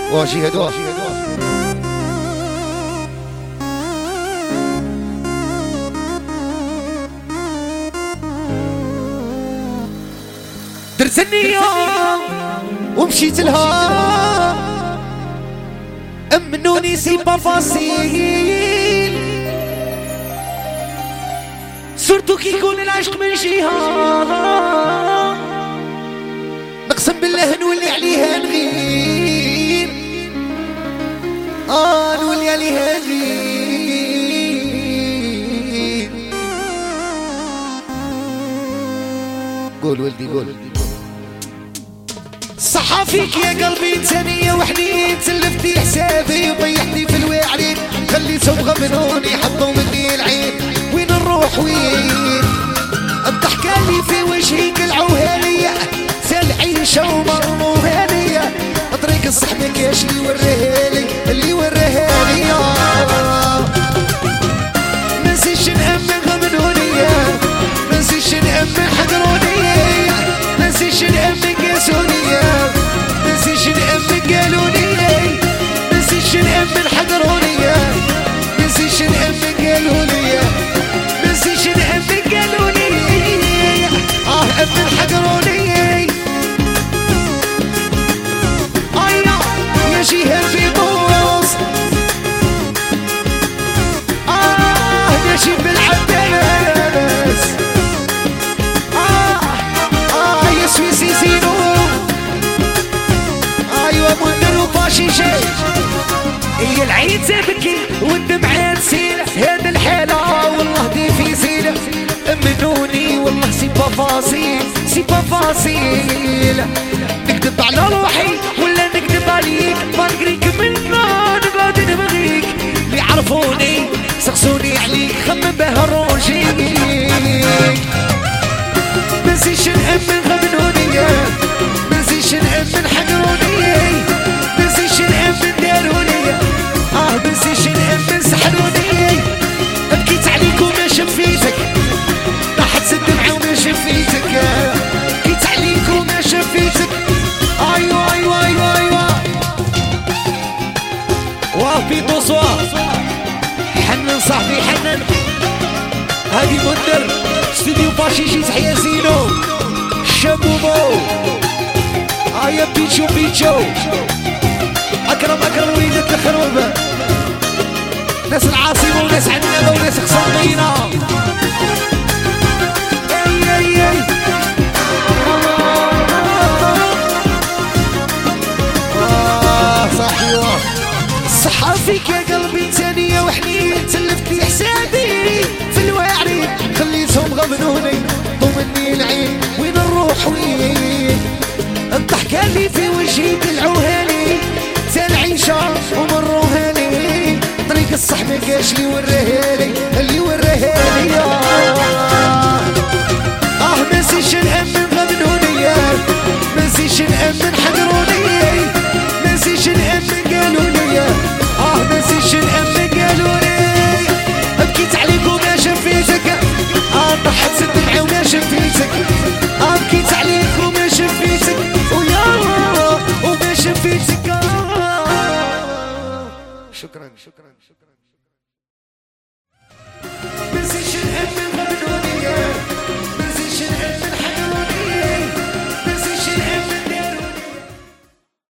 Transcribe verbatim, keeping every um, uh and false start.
واجي هدوء درتني يوم ومشيت لها امنوني سيبا فاصيل صرتو كي يكون العشق من جهة نقسم بالله نولي عليها نغير اه نولي عليها نغير قول ولدي قول صحى فيك يا قلبي ثانية وحدين تلفتي حسابي وضيعتني في الواعرين خليتهم غمنوني حطوا مني العين وين نروح وين الضحكة اللي في وجهي قلعوها ليا سال عيشة ومرموها ليا طريق الصح مكاش اللي وراها لي اللي وراها لي ما نسيش نأمن غمنوني ما نسيش نأمن حضروني ما نسيش نأمن قاسوني ما نسيش نأمن قالوني ما نسيش نأمن حضروني ما نسيش نأمن قالوني ما نسيش نأمن قالوني اه أمن حضروني ايا يا جهة في طوس اه ماشي بالعباس اه اه يا سويسي زينو ايوا منر وفاشي جاي هي العين تبكي والدمعة تسيل هذا الحالة والله دي في زينة امنوني والله سي با فاصيل سي با فاصيل نكذب على روحي ولا نكذب عليك ما نقريك منا نقعد نبغيك اللي يعرفوني سقسوني عليك خمم بها روجي ما نسيش نأمن غمنوني ما نسيش نأمن حقروني ما نسيش نأمن داروني اه ما نسيش نأمن سحروني بكيت عليك وما شفيتك طاحت الدمعة وما شفيتك بكيت عليك وما شفيتك ايوا ايوا ايوا ايوا واه بيطو صواه حنن صاحبي حنن هادي منر استوديو باشيشي تحيا زينو شابوبو هيا بيتشو بيتشو اكرم اكرم وليدة الخروبة ناس العاصمة وناس عنابة وناس خصامينا اي اي اي آه صاحبي واه صحى فيك يا قلبي ثانية وحنين تلفتي حسابي في الواعرين خليتهم غمنوني ضمني العين وين نروح وين الضحكة اللي في وجهي قلعوها لي زال عيشة ومروها لي طريق الصح مكاش اللي وراها لي اللي وراها لي اه ما نسيش نأمن غمنوني ما نسيش نأمن حضروني ما نسيش نأمن قالوني اه ما نسيش نأمن قالوني بكيت عليك وما شفيتك اه طحت الدمعة وما شفيتك اه بكيت عليك وما شفيتك ويا وما شفيتك شكرا شكرا شكرا